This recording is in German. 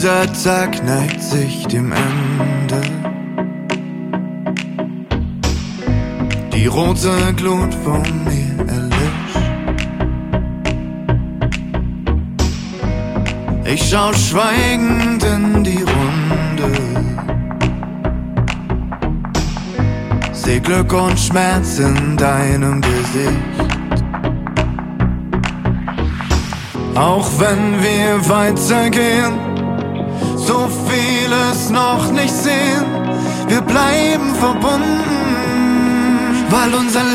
Dieser Tag neigt sich dem Ende. Die rote Glut von mir erlischt. Ich schau schweigend in die Runde, seh Glück und Schmerz in deinem Gesicht. Auch wenn wir weitergehen, so vieles noch nicht sehen, wir bleiben verbunden, weil unser